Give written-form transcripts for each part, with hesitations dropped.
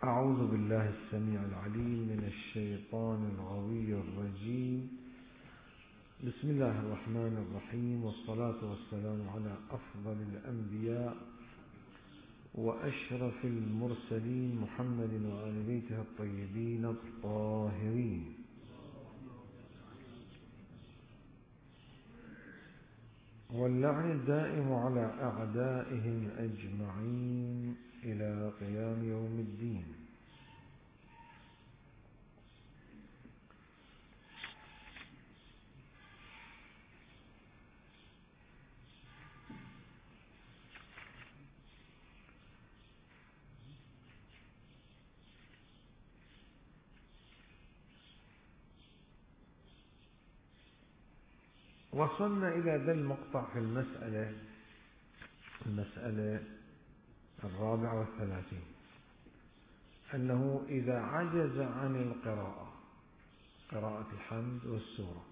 أعوذ بالله السميع العليم من الشيطان الغوي الرجيم. بسم الله الرحمن الرحيم، والصلاة والسلام على أفضل الأنبياء وأشرف المرسلين محمد وآل بيته الطيبين الطاهرين، واللعن الدائم على أعدائهم أجمعين إلى قيام يوم الدين. وصلنا إلى ذا المقطع في المسألة 34، أنه إذا عجز عن قراءة الحمد والسورة،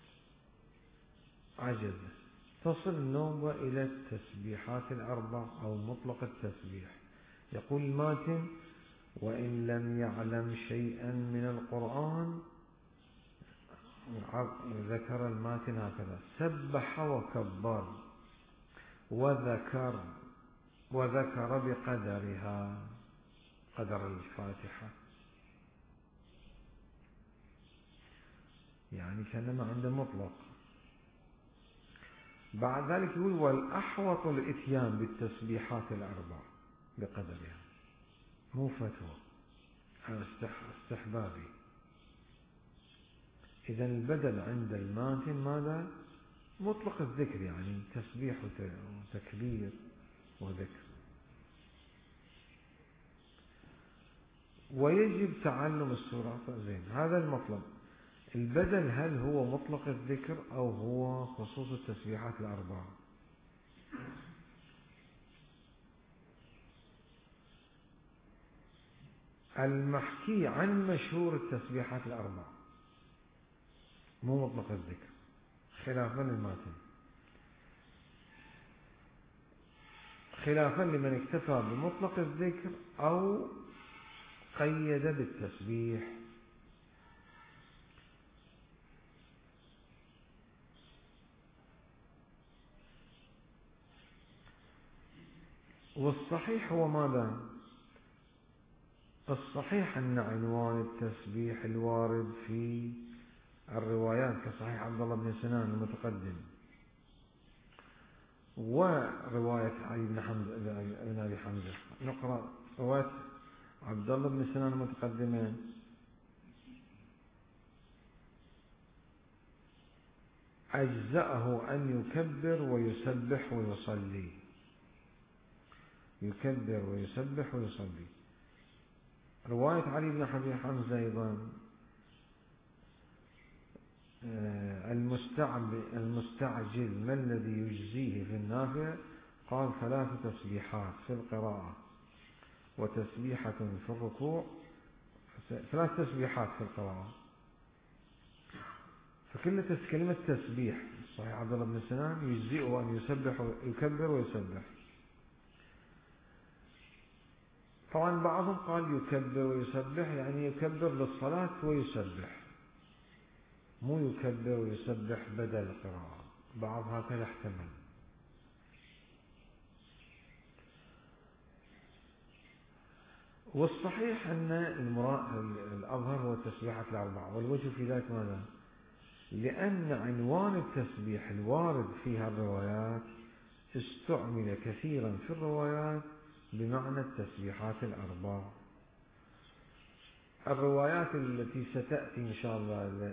عجز، تصل النوبة إلى التسبيحات الأربع أو مطلق التسبيح. يقول الماتن: وإن لم يعلم شيئا من القرآن، ذكر الماتن هكذا: سبح وكبر وذكر بقدرها، قدر الفاتحة، يعني كأنما عنده مطلق. بعد ذلك يقول: والأحوط الإتيان بالتسبيحات الأربع بقدرها، مو فتوى، استحبابي. إذا البدل عند الماتن ماذا؟ مطلق الذكر، يعني تسبيح وتكبير وذكر. ويجب تعلم السورة. زين، هذا المطلب. البدل هل هو مطلق الذكر أو هو خصوص التسبيحات الأربع؟ المحكي عن مشهور التسبيحات الأربع، مو مطلق الذكر، خلافا للماتن، خلافا لمن اكتفى بمطلق الذكر أو قيد بالتسبيح. والصحيح هو ماذا؟ الصحيح أن عنوان التسبيح الوارد في الروايات كصحيح عبد الله بن سنان المتقدم، ورواية علي بن أبي حمزة. نقرأ رواية عبد الله بن سنان المتقدمة: أجزأه أن يكبر ويسبح ويصلي، يكبر ويسبح ويصلي. رواية علي بن أبي حمزة أيضا: المستعجل ما الذي يجزيه في النافع؟ قال: 3 تسبيحات في القراءة وتسبيحة في الركوع، 3 تسبيحات في القراءة. فكل كلمة تسبيح صحيح عبد الله بن سنان يجزئه أن يسبح يكبر ويسبح. طبعا بعضهم قال يكبر ويسبح يعني يكبر للصلاة ويسبح، مو يكبر ويسبح بدل القراءة. بعض هكذا احتمل. والصحيح أن الأظهر هو التسبيحات الأربعة. والوجه في ذلك ماذا؟ لأن عنوان التسبيح الوارد فيها الروايات استعمل كثيرا في الروايات بمعنى التسبيحات الأربع. الروايات التي ستأتي إن شاء الله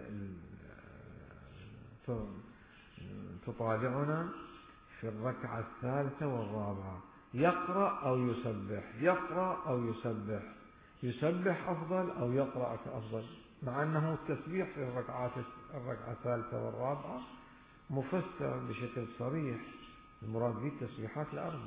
تطالعنا في الركعة الثالثة والرابعة: يقرأ أو يسبح، يقرأ أو يسبح، يسبح أفضل أو يقرأ أفضل، مع أنه التسبيح في الركعة الثالثة والرابعة مفسر بشكل صريح، المراد به التسبيحات الأربع.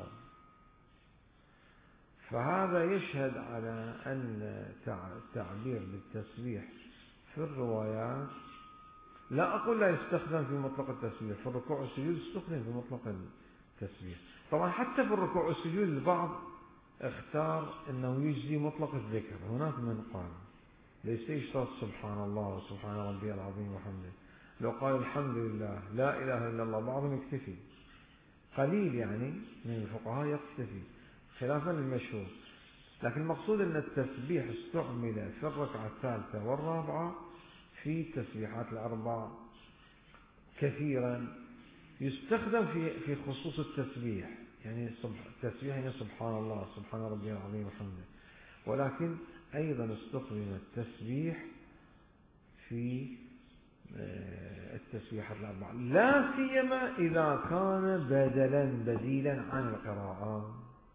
فهذا يشهد على أن التعبير بالتسبيح في الروايات، لا أقول لا يستخدم في مطلق التسبيح، في الركوع والسجود يستخدم في مطلق التسبيح. طبعا حتى في الركوع والسجود البعض اختار أنه يجزي مطلق الذكر. هناك من قال ليس يشترط سبحان الله سبحان ربي العظيم وحمده، لو قال الحمد لله لا إله إلا الله بعضهم يكتفي، قليل يعني من الفقهاء يكتفي خلافا للمشهور. لكن المقصود أن التسبيح استعمل في الركعة الثالثة والرابعة في التسبيحات الأربع كثيرا، يستخدم في خصوص التسبيح، يعني التسبيح يعني سبحان الله سبحان ربي العظيم وحمده، ولكن أيضا استخدم التسبيح في التسبيحات الأربعة، لا سيما إذا كان بديلا عن القراءة،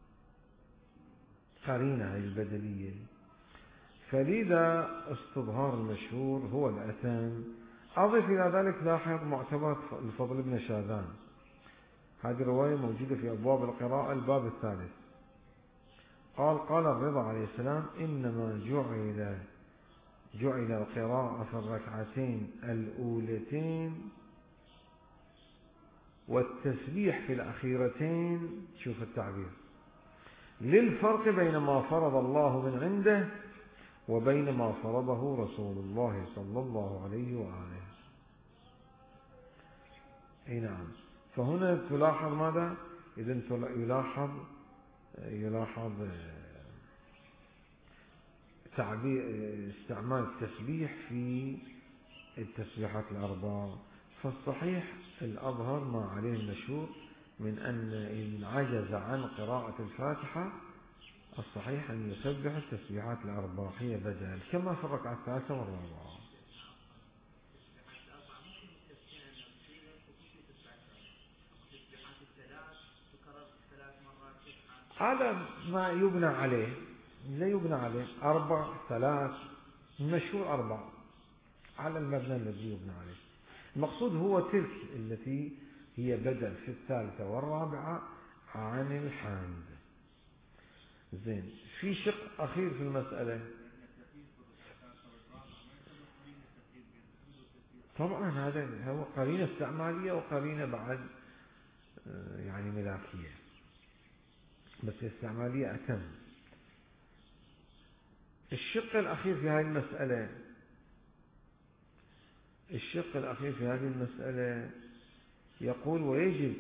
قرينة البدلية. فلذا استظهار المشهور هو الأتم. أضف إلى ذلك لاحظ معتبر الفضل بن شاذان، هذه الرواية موجودة في أبواب القراءة الباب الثالث. قال الرضا عليه السلام إنما جعل القراءة في الركعتين الأولتين والتسبيح في الأخيرتين، شوف التعبير، للفرق بين ما فرض الله من عنده وبين ما فرضه رسول الله صلى الله عليه وآله. أي نعم. فهنا تلاحظ ماذا؟ إذن يلاحظ تعبير استعمال التسبيح في التسبيحات الأربع. فالصحيح الأظهر ما عليه المشهور من أن إن عجز عن قراءة الفاتحة الصحيح أن يسبح التسبيحات الأربع، هي بدل كما في الركعة الثالثة والرابعة. هذا ما يبنى عليه، لا يبنى عليه 4 3 المشهور 4 على المبنى الذي يبنى عليه. المقصود هو تلك التي هي بدل في الثالثة والرابعة عن الحمد. زين، في شق أخير في المسألة. طبعا هذا هو قرينة استعمالية وقرينة بعد يعني ملاكية، بس الاستعمالية أتم. الشق الأخير في هذه المسألة يقول ويجب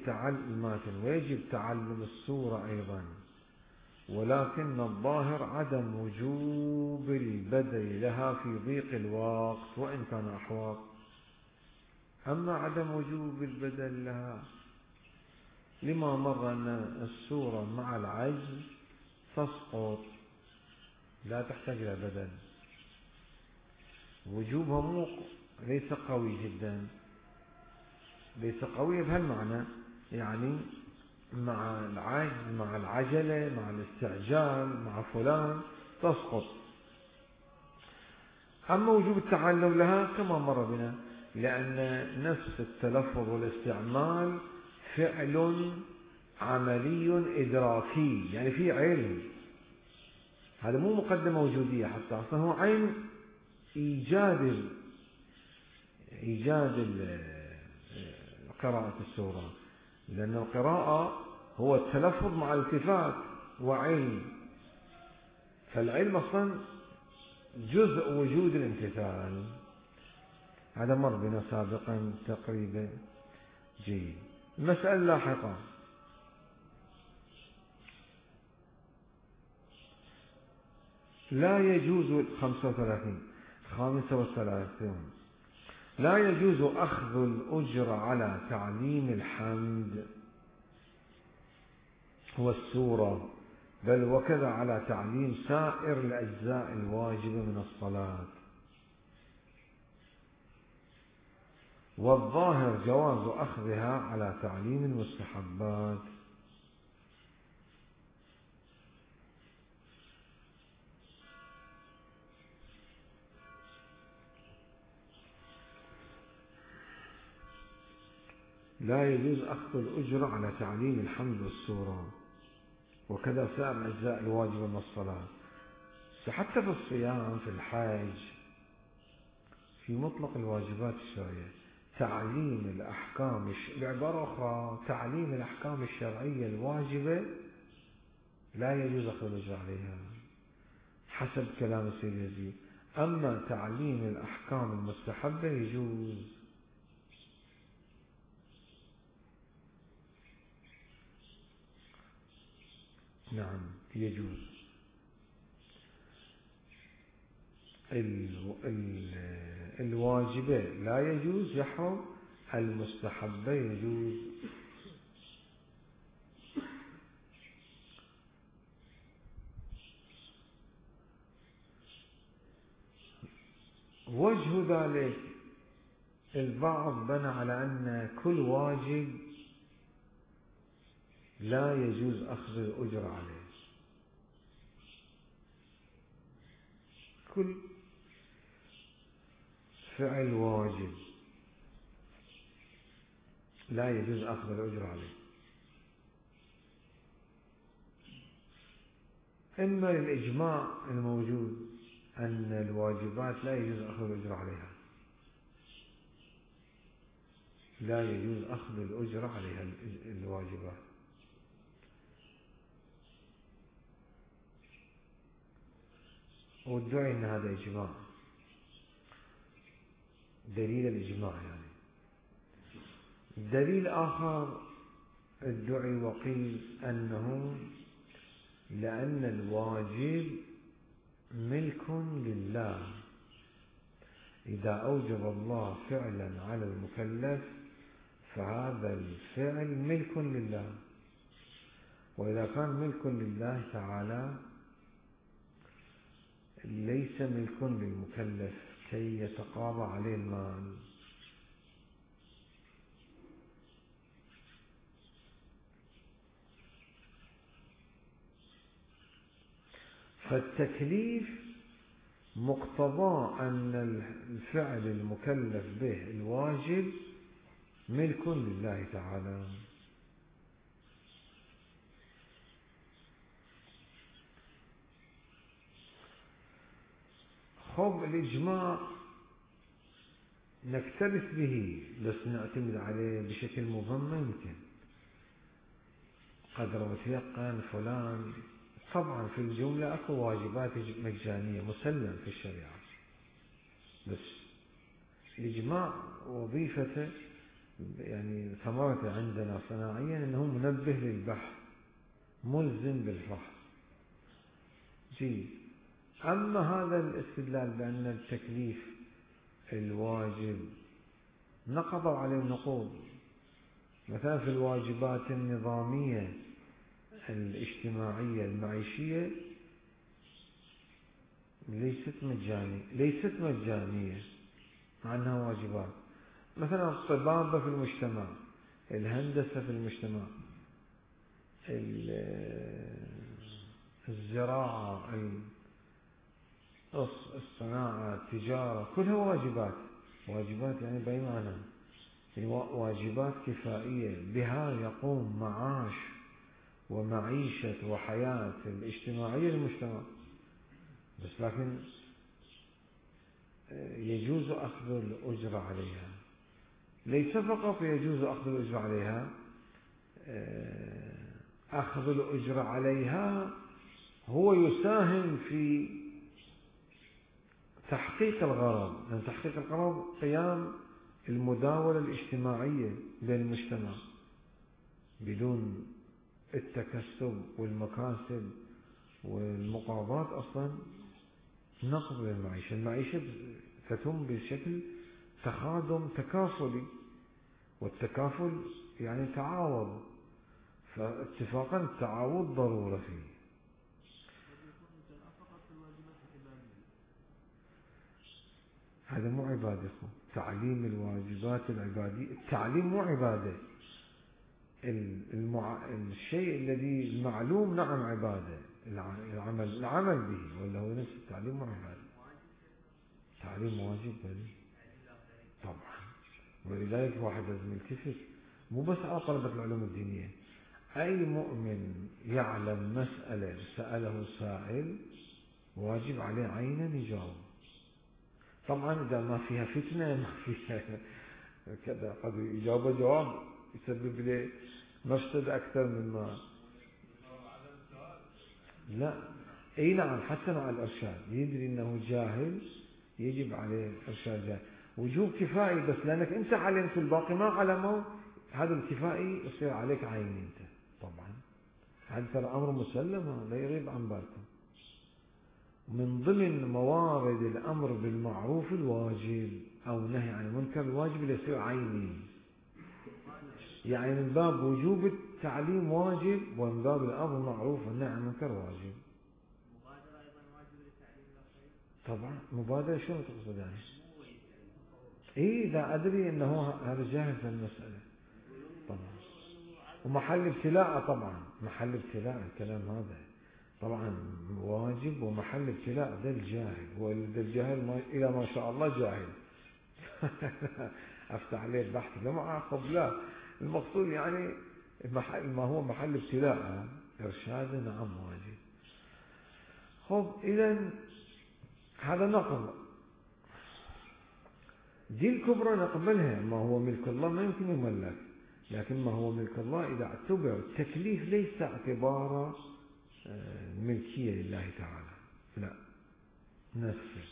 تعلم السورة أيضا، ولكن الظاهر عدم وجوب البدء لها في ضيق الوقت وإن كان أحوط. أما عدم وجوب البدء لها لما مر أن السورة مع العجز تسقط لا تحتاج إلى بدل، وجوبها ليس قوي جدا، ليس قوي بهالمعنى، يعني مع العجز مع العجلة مع الاستعجال مع فلان تسقط. أما وجوب التعلم لها كما مر بنا، لأن نفس التلفظ والاستعمال فعل عملي إدراكي، يعني في علم، هذا مو مقدمة وجودية حتى، أصلا هو عين إيجاد قراءة السورة، لأن القراءة هو التلفظ مع التفات وعلم، فالعلم أصلا جزء وجود الامتثال. هذا مر بنا سابقا تقريبا. جيد. المسألة اللاحقة لا يجوز 35 لا يجوز أخذ الأجر على تعليم الحمد والسورة، بل وكذا على تعليم سائر الأجزاء الواجبة من الصلاة. والظاهر جواز أخذها على تعليم المستحبات. لا يجوز أخذ الأجر على تعليم الحمد والسورة، وكذا سائر الأجزاء الواجبة من الصلاة. حتى في الصيام في الحج في مطلق الواجبات الشرعية تعليم الأحكام، بعبارة أخرى تعليم الأحكام الشرعية الواجبة لا يجوز أخذ الأجر عليها حسب كلام السيد يزيد. أما تعليم الأحكام المستحبة يجوز. نعم يجوز. الواجبة لا يجوز يحرم، المستحبة يجوز. وجه ذلك البعض بنى على أن كل واجب لا يجوز أخذ الأجر عليه. كل فعل واجب لا يجوز أخذ الأجر عليه. إما للإجماع الموجود أن الواجبات لا يجوز أخذ الأجر عليها، لا يجوز أخذ الأجر عليها الواجبات. وادعي أن هذا إجماع، دليل الإجماع يعني. دليل آخر ادعي وقيل أنه لأن الواجب ملك لله، إذا أوجب الله فعلا على المكلف فهذا الفعل ملك لله، وإذا كان ملك لله تعالى ليس ملك للمكلف كي يتقاضى عليه المال. فالتكليف مقتضى أن الفعل المكلف به الواجب ملك لله تعالى. خب الإجماع نكترث به بس نعتمد عليه بشكل مبهم ما يمكن. قدر وتيقن فلان، طبعا في الجملة أكو واجبات مجانية مسلم في الشريعة، بس الإجماع وظيفته يعني ثمرته عندنا صناعيا أنه منبه للبحث، ملزم بالفحص. أما هذا الاستدلال بأن التكليف الواجب نقضوا عليه النقوض، مثلا في الواجبات النظامية الاجتماعية المعيشية ليست مجانية مع أنها واجبات، مثلا الطبابة في المجتمع، الهندسة في المجتمع، الزراعة، الصناعة، التجارة، كلها واجبات. واجبات يعني بأي معنى؟ واجبات كفائية بها يقوم معاش ومعيشة وحياة الاجتماعية للمجتمع. بس لكن يجوز أخذ الأجر عليها، ليس فقط يجوز أخذ الأجر عليها، أخذ الأجر عليها هو يساهم في تحقيق الغرض، لأن تحقيق الغرض قيام المداولة الاجتماعية بين المجتمع. بدون التكسب والمكاسب والمقاضات أصلا نقض للمعيشة. المعيشة تتم بشكل تخادم تكافلي، والتكافل يعني تعاوض، فاتفاقا التعاوض ضرورة فيه. هذا مو عبادة. تعليم الواجبات العبادية، التعليم مو عبادة. الشيء الذي المعلوم نعم عبادة، العمل به، ولا هو نفس التعليم مو عبادة. تعليم واجب بل طبعا، ولذلك واحد لازم يلتفت مو بس على طلبة العلوم الدينية، أي مؤمن يعلم مسألة سأله سائل واجب عليه عينا يجاوب. طبعا إذا ما فيها فتنة، ما فيها كذا، قد يجاوب جواب يسبب له مفسدة أكثر مما لا، اي نعم، حتى مع الارشاد يدري انه جاهل يجب عليه الارشاد جاهل. وجوب كفائي، بس لانك انت علمت الباقي ما علموا، هذا الكفائي يصير عليك عين انت. طبعا هذا ترى امر مسلم، لا يغيب عن بالكم. من ضمن موارد الامر بالمعروف الواجب او نهي عن المنكر الواجب اللي يصير عيني، يعني من باب وجوب التعليم واجب، ومن باب الامر بالمعروف والنهي عن المنكر واجب. مبادرة أيضا واجب لتعليم الآخرين. طبعا مبادرة شو تقصد يعني؟ اي لا ادري انه هذا جاهز المسألة طبعا، ومحل ابتلاء طبعا، محل ابتلاء الكلام هذا طبعا واجب ومحل ابتلاء. ذا الجاهل وذا الجاهل الى ما شاء الله جاهل. افتح عليه بحث لا معاقب، لا المقصود يعني ما هو محل ابتلاء ارشاد نعم واجب. خب اذا هذا نقل دي الكبرى نقبلها، ما هو ملك الله ما يمكن يملك، لكن ما هو ملك الله إذا اعتبر التكليف ليس اعتبار ملكية لله تعالى، لا نفسه.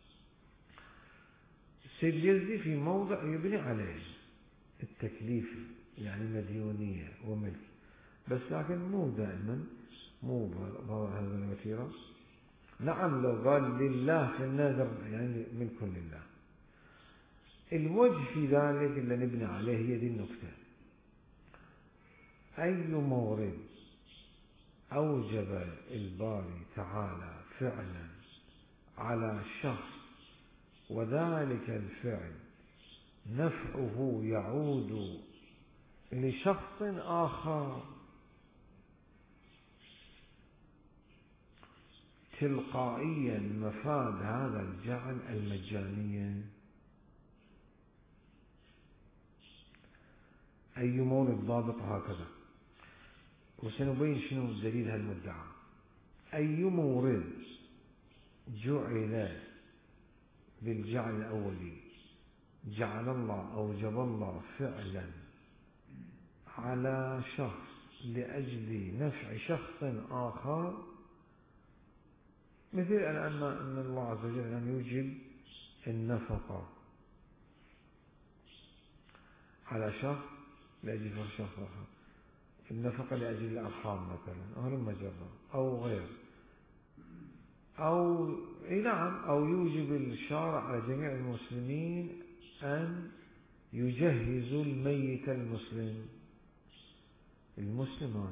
السيد اليزدي في موضع يبني عليه التكليف يعني مديونية وملك، بس لكن مو دائما، مو هذا الوتيرة. نعم لو قال لله في النذر يعني ملك لله. الوجه في ذلك اللي نبني عليه هي دي النكتة. أي مورد أوجب الباري تعالى فعلا على شخص وذلك الفعل نفعه يعود لشخص آخر، تلقائيا مفاد هذا الجعل المجانية. أي مورد ضابط هكذا، وسنبين شنو دليل هالمدعى. أي مورد جعل بالجعل الأولي جعل الله أوجب الله فعلا على شخص لأجل نفع شخص آخر، مثل أن الله عز وجل أن يوجب النفقة على شخص لأجل شخص آخر، النفقة لأجل الأرحام مثلا أو المجرة أو غير، أو نعم، أو يوجب الشارع على جميع المسلمين أن يجهزوا الميت المسلم. المسلم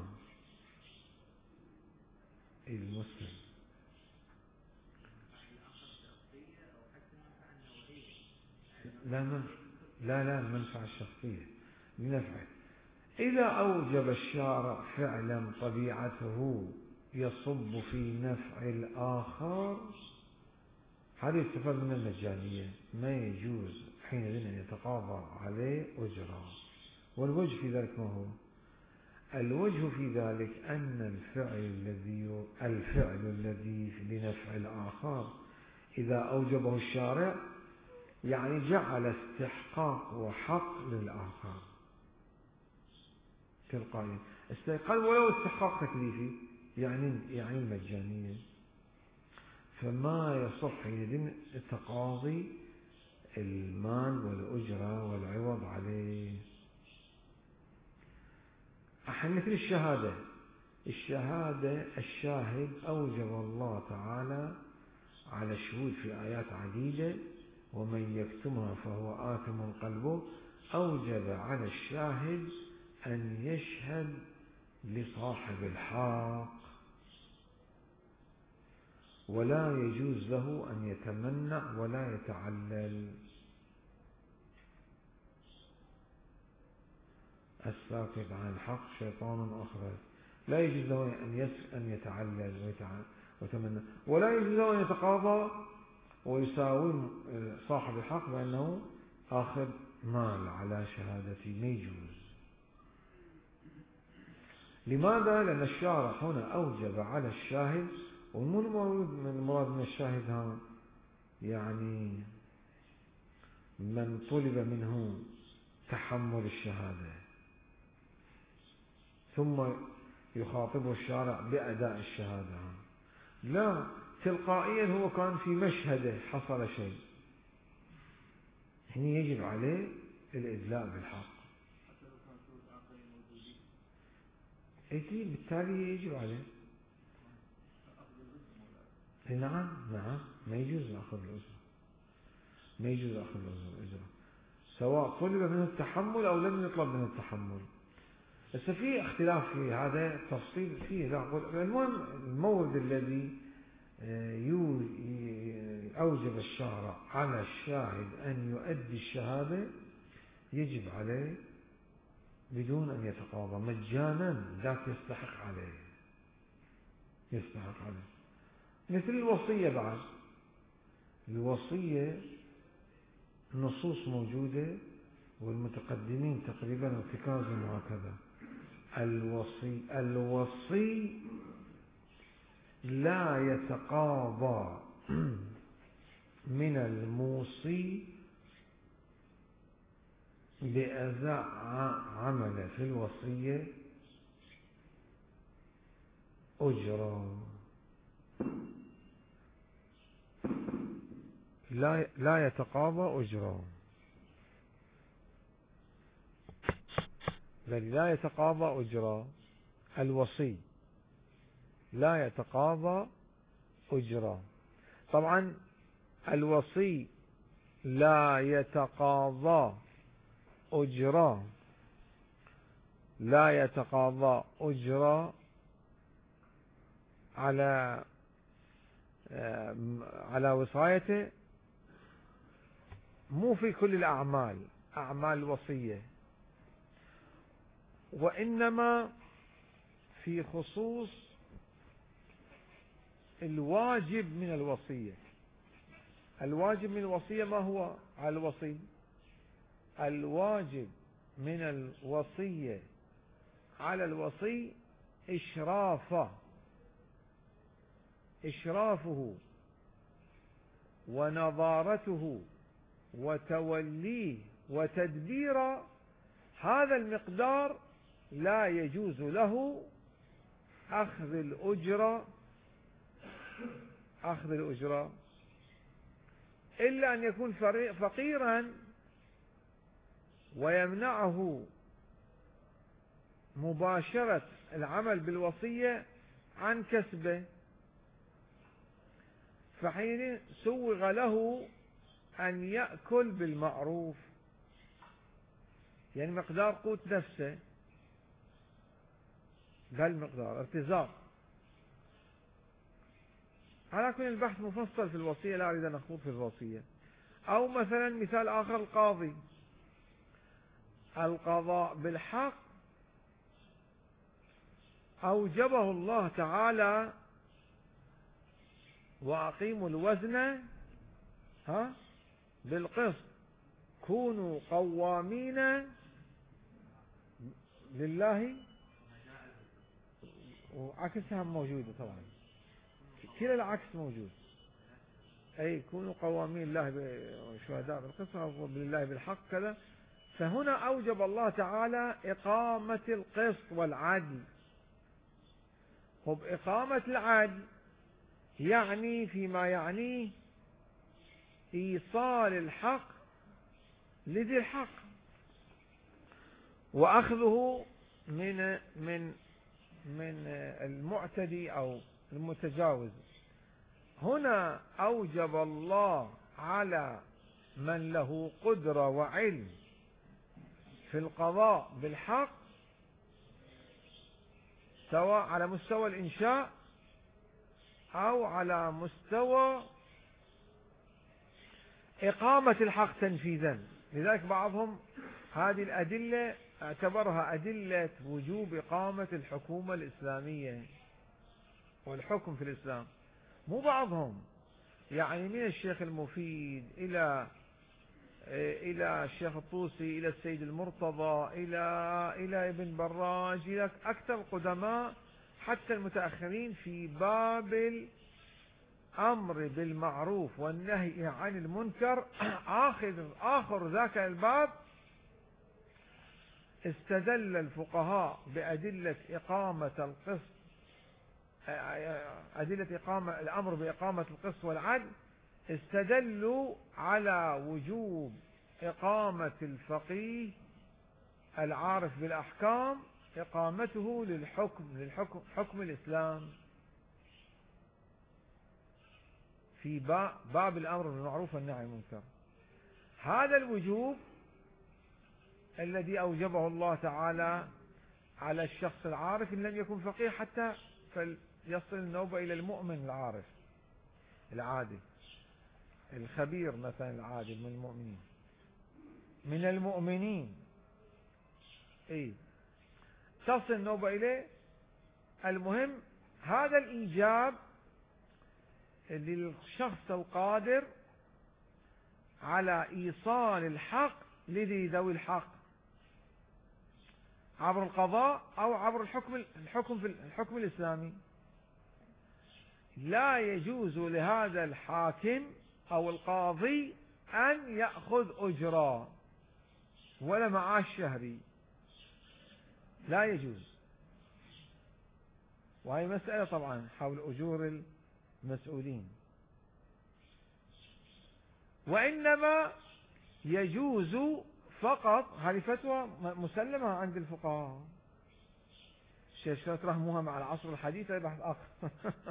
لا المنفعة الشخصية لنفعه. إذا أوجب الشارع فعلا طبيعته يصب في نفع الآخر، هذا يستفاد من المجانية، ما يجوز حينئذ أن يتقاضى عليه أجرة. والوجه في ذلك ما هو؟ الوجه في ذلك أن الفعل الذي لنفع الآخر إذا أوجبه الشارع يعني جعل استحقاق وحق للآخر تلقائيا، استحقاق ولو استحقاق تكليفي يعني مجانية، فما يصح حينئذ تقاضي المال والأجرة والعوض عليه. مثل الشهادة الشاهد أوجب الله تعالى على الشهود في آيات عديدة، ومن يكتمها فهو آثم قلبه، أوجب على الشاهد أن يشهد لصاحب الحق، ولا يجوز له أن يتمنع ولا يتعلل. الساكت عن الحق شيطان أخرس، لا يجوز له أن يتعلل ويتمنى، ولا يجوز له أن يتقاضى ويساوم صاحب الحق بأنه أخذ مال على شهادتي، ما يجوز. لماذا؟ لأن الشارع هنا أوجب على الشاهد، والمراد من الشاهد ها يعني من طلب منه تحمل الشهادة، ثم يخاطبه الشارع بأداء الشهادة، لا، تلقائيا هو كان في مشهده حصل شيء، هنا يجب عليه الإدلاء بالحق. حتى لو كان شروط آخرين موجودين. أكيد بالتالي يجب عليه. أخذ الجزء نعم نعم، ما يجوز أخذ الأجرة، ما يجوز أخذ الأجرة سواء طلب منه التحمل أو لم يطلب منه التحمل. بس في اختلاف في هذا التفصيل فيه، لا أقول المهم المورد الذي أوجب الشارع على الشاهد أن يؤدي الشهادة يجب عليه بدون أن يتقاضى مجانا، ذاك يستحق عليه، يستحق عليه. مثل الوصية بعد، الوصية نصوص موجودة والمتقدمين تقريبا ارتكازهم هكذا. الوصي لا يتقاضى من الموصي بأداء عمله في الوصية أجرة، لا يتقاضى أجرة، بل لا يتقاضى أجرة. الوصي لا يتقاضى أجرة. طبعا الوصي لا يتقاضى أجرة، لا يتقاضى أجرة على وصايته، مو في كل الأعمال، أعمال الوصية، وإنما في خصوص الواجب من الوصية. الواجب من الوصية ما هو على الوصي؟ الواجب من الوصية على الوصي إشرافه ونظارته وتوليه وتدبير هذا المقدار. لا يجوز له أخذ الأجرة إلا أن يكون فقيرا ويمنعه مباشرة العمل بالوصية عن كسبه، فحين سوغ له أن يأكل بالمعروف، يعني مقدار قوت نفسه، بهالمقدار ارتزاق. على كل البحث مفصل في الوصية، لا أريد أن أخوض في الوصية. أو مثلا مثال آخر، القاضي، القضاء بالحق أوجبه الله تعالى، وأقيموا الوزن بالقسط كونوا قوامين لله، وعكسها موجودة طبعا، كلا العكس موجود، أي كونوا قوامين لله شهداء بالقسط لله بالحق كذا. فهنا أوجب الله تعالى إقامة القسط والعدل. إقامة العدل يعني فيما يعنيه إيصال الحق لذي الحق وأخذه من المعتدي أو المتجاوز. هنا أوجب الله على من له قدرة وعلم في القضاء بالحق، سواء على مستوى الإنشاء أو على مستوى إقامة الحق تنفيذا. لذلك بعضهم هذه الأدلة اعتبرها أدلة وجوب إقامة الحكومة الإسلامية والحكم في الإسلام. مو بعضهم، يعني من الشيخ المفيد إلى الشيخ الطوسي إلى السيد المرتضى إلى ابن براج إلى أكثر القدماء حتى المتأخرين في باب الأمر بالمعروف والنهي عن المنكر، آخر ذاك الباب استدل الفقهاء بأدلة إقامة القسط، أدلة الأمر بإقامة القسط والعدل، استدلوا على وجوب إقامة الفقيه العارف بالأحكام، إقامته حكم الإسلام في باب الأمر بالمعروف والنهي عن المنكر. هذا الوجوب الذي أوجبه الله تعالى على الشخص العارف إن لم يكن فقيه حتى فليصل النوبة إلى المؤمن العارف العادل الخبير مثلا العادل من المؤمنين تصل النوبة إليه. المهم هذا الإيجاب للشخص القادر على إيصال الحق لذوي الحق عبر القضاء أو عبر الحكم الإسلامي. لا يجوز لهذا الحاكم أو القاضي أن يأخذ أجرة ولا معاش شهري، لا يجوز. وهي مسألة طبعا حول أجور المسؤولين، وإنما يجوز فقط، هذه فتوى مسلمة عند الفقهاء، الشيخ رحموها مع العصر الحديث بحث آخر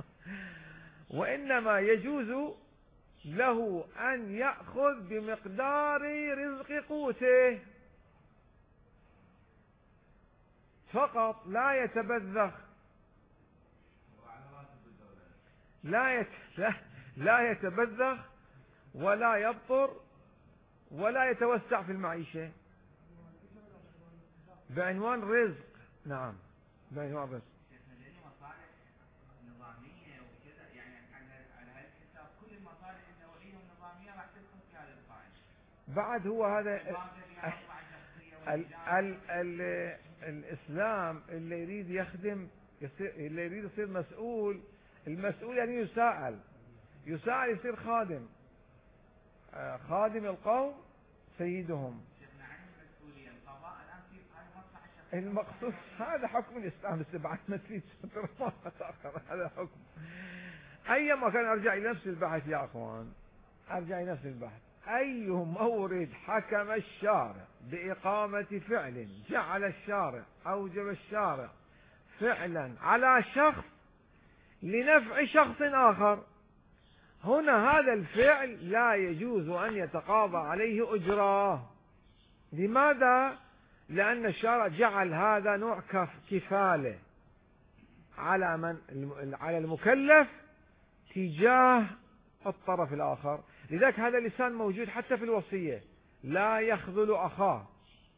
وإنما يجوز له أن يأخذ بمقدار رزق قوته فقط، لا يتبذخ، لا يتبذخ ولا يبطر ولا يتوسع في المعيشة بعنوان رزق. نعم، بعنوان رزق. بعد هو هذا الإسلام اللي يريد يخدم، اللي يريد يصير مسؤول، المسؤول يعني يساءل يصير خادم القوم سيدهم. المقصود هذا حكم الإسلام، بعد ما تريد هذا حكم. أيما كان أرجع إلى نفس البحث يا أخوان، أرجع إلى نفس البحث. أي مورد حكم الشارع بإقامة فعل جعل الشارع أوجب الشارع فعلا على شخص لنفع شخص آخر، هنا هذا الفعل لا يجوز أن يتقاضى عليه أجرة. لماذا؟ لأن الشارع جعل هذا نوع كفالة على المكلف تجاه الطرف الآخر. لذلك هذا اللسان موجود حتى في الوصية، لا يخذل أخاه،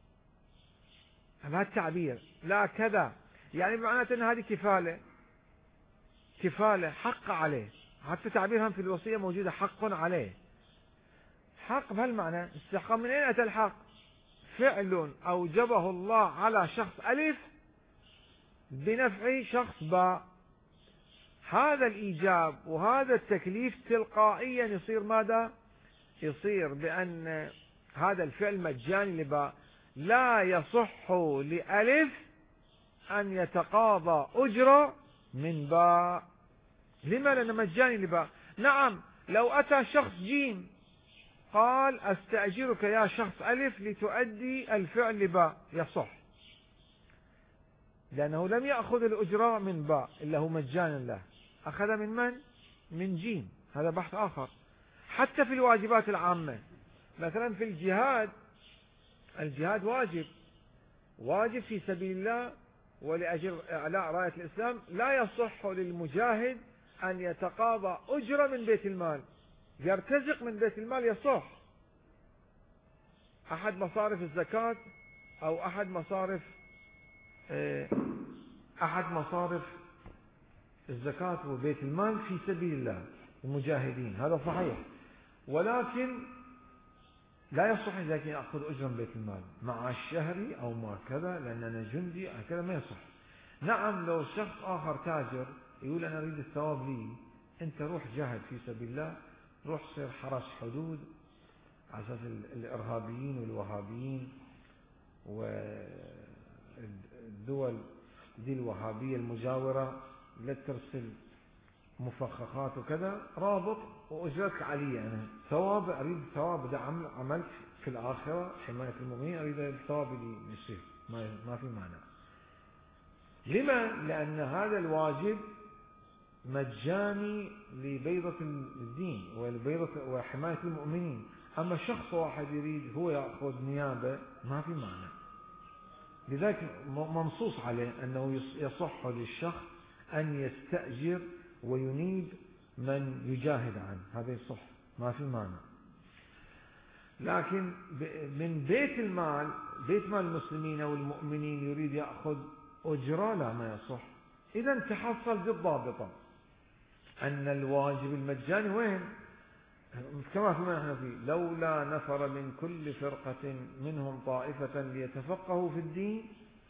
هذا التعبير لا كذا، يعني بمعنى أن هذه كفالة حق عليه، حتى تعبيرهم في الوصية موجودة حق عليه. حق بهالمعنى استحقاق. من أين أتى الحق؟ فعل أوجبه الله على شخص ألف بنفع شخص باء. هذا الإيجاب وهذا التكليف تلقائيا يصير ماذا؟ يصير بأن هذا الفعل مجاني لباء، لا يصح لألف أن يتقاضى أجرة من باء. لما؟ لأنه مجاني لباء. نعم، لو أتى شخص جيم قال أستأجرك يا شخص ألف لتؤدي الفعل لباء، يصح، لأنه لم يأخذ الأجرة من باء إلا هو مجانا له، أخذ من من جيم. هذا بحث آخر. حتى في الواجبات العامة، مثلا في الجهاد واجب في سبيل الله ولأجل إعلاء راية الإسلام، لا يصح للمجاهد أن يتقاضى أجرة من بيت المال، يرتزق من بيت المال، يصح أحد مصارف الزكاة أو أحد مصارف الزكاة وبيت المال في سبيل الله المجاهدين، هذا صحيح، ولكن لا يصح إذا كان يأخذ أجرا من بيت المال مع الشهري أو ما كذا، لأن أنا جندي هكذا ما يصح. نعم، لو شخص آخر تاجر يقول أنا أريد الثواب لي، أنت روح جاهد في سبيل الله، روح صير حرس حدود على أساس الإرهابيين والوهابيين والدول دي الوهابية المجاورة لا ترسل مفخخات وكذا، رابط وأجرتك علي أنا ثواب، أريد ثواب إذا عملت في الآخرة حماية المؤمنين، أريد الثواب اللي يصير، ما في معنى. لما؟ لأن هذا الواجب مجاني لبيضة الدين وحماية المؤمنين. أما شخص واحد يريد هو يأخذ نيابة ما في معنى. لذلك منصوص عليه أنه يصح للشخص أن يستأجر وينيب من يجاهد عنه، هذا يصح ما في معنى. لكن من بيت مال المسلمين والمؤمنين يريد يأخذ أجرة، لا ما يصح. إذا تحصل بالضابطة أن الواجب المجاني وين؟ كما فيما نحن فيه، لولا نفر من كل فرقة منهم طائفة ليتفقهوا في الدين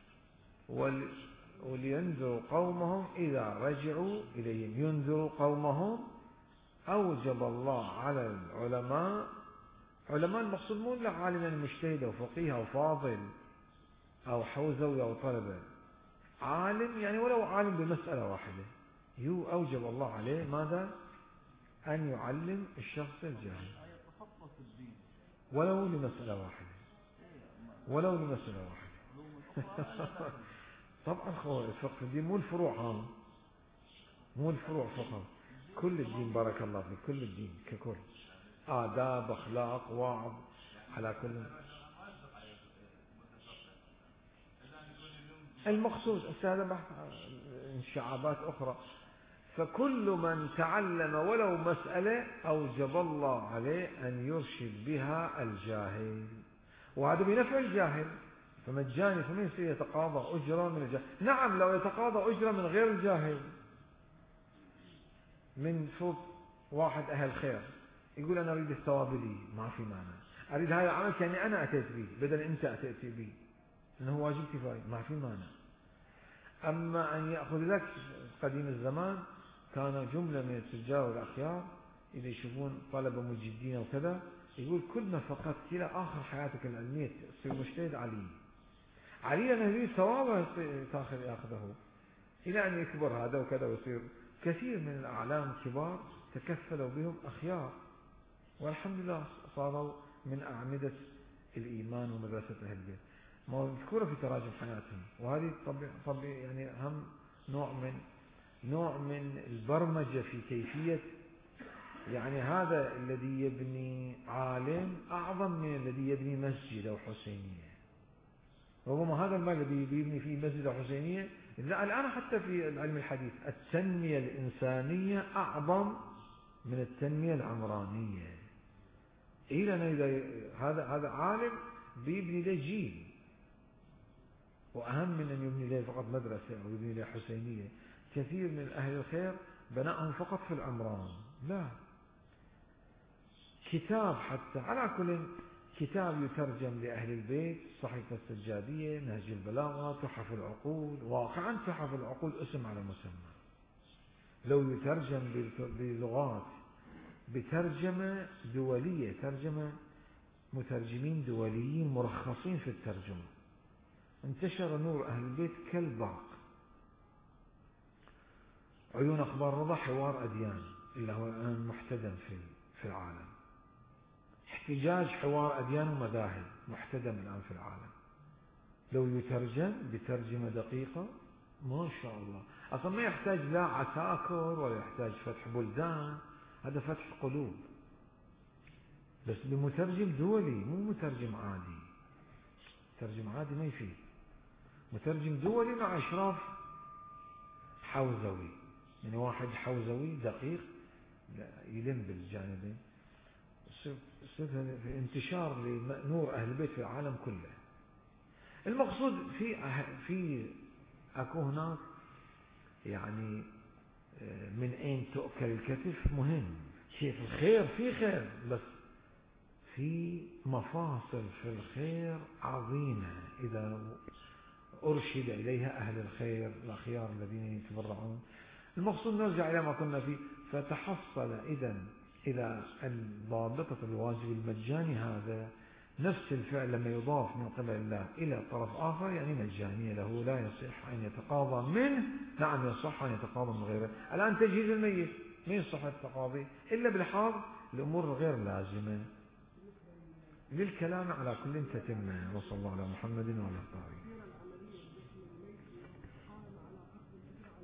ولينذروا قومهم إذا رجعوا إليهم. ينذروا قومهم أوجب الله على العلماء، علماء المقصود مو لا عالما مجتهد أو فقيه أو فاضل أو حوزوي أو طلبة، عالم يعني ولو عالم بمسألة واحدة، أوجب الله عليه ماذا؟ أن يعلم الشخص الجاهل ولو لمسألة واحدة، ولو لمسألة واحدة. طبعا الفقه في الدين مو الفروع، مو الفروع فقط، كل الدين بارك الله فيك، كل الدين ككل، آداب، أخلاق، وعظ، على كل. المقصود هذا بحث انشعابات أخرى. فكل من تعلم ولو مسألة أوجب الله عليه أن يرشد بها الجاهل، وهذا بنفع الجاهل، فمجاني، فما يصير يتقاضى أجرة من الجاهل. نعم لو يتقاضى أجرة من غير الجاهل، من صوت واحد أهل خير يقول أنا أريد الثواب لي، ما في معنى. أريد هذا العمل كأني أنا أتيت به بدل أنت أتيت به، لأنه واجب كفاية، ما في معنى. أما أن يأخذ لك قديم الزمان كان جملة من التجار والأخيار إذا يشوفون طلبة مجدين وكذا يقول كل ما فقدت إلى آخر حياتك العلمية تصير مجتهد علي أن يريد ثوابه يأخذه إلى أن يكبر هذا وكذا ويصير. كثير من الأعلام الكبار تكفلوا بهم أخيار والحمد لله صاروا من أعمدة الإيمان ومدرسة أهل البيت، مذكورة في تراجم حياتهم. وهذه طبعا يعني أهم نوع من البرمجة في كيفية، يعني هذا الذي يبني عالم أعظم من الذي يبني مسجد أو حسينية. ربما هذا المال الذي يبني فيه مسجد أو حسينية الآن حتى في العلم الحديث التنمية الإنسانية أعظم من التنمية العمرانية. إذا هذا عالم بيبني له جيل، وأهم من أن يبني له فقط مدرسة أو يبني له حسينية. كثير من أهل الخير بناءهم فقط في العمران، لا، كتاب حتى على كل كتاب يترجم لأهل البيت، صحيفة السجادية، نهج البلاغة، تحف العقول. واقعا تحف العقول اسم على مسمى، لو يترجم بلغات بترجمة دولية، ترجمة مترجمين دوليين مرخصين في الترجمة، انتشر نور أهل البيت كالبرق. عيون أخبار رضا حوار أديان اللي هو الآن محتدم في العالم. احتجاج حوار أديان ومذاهب محتدم الآن في العالم. لو يترجم بترجمة دقيقة ما شاء الله، أصلا ما يحتاج لا عساكر ولا يحتاج فتح بلدان، هذا فتح قلوب، بس بمترجم دولي مو مترجم عادي. مترجم عادي ما يفيد، مترجم دولي مع إشراف حوزوي، يعني واحد حوزوي دقيق يلم بالجانبين. في انتشار لنور أهل البيت في العالم كله. المقصود في أكو هناك يعني من أين تؤكل الكتف مهم. كيف الخير في خير، بس في مفاصل في الخير عظيمة إذا أرشد إليها أهل الخير الأخيار الذين يتبرعون. المقصود نرجع إلى ما كنا فيه. فتحصل إذن إلى ضابطة الواجب المجاني هذا نفس الفعل لما يضاف من قبل الله إلى طرف آخر يعني مجانية له، لا يصح أن يتقاضى منه. نعم يصح أن يتقاضى من غيره. الآن تجهيز الميت ما يصح التقاضي إلا بلحاظ الأمور الغير لازمة للكلام على كل تتمة. وصلى الله على محمد وعلى آله.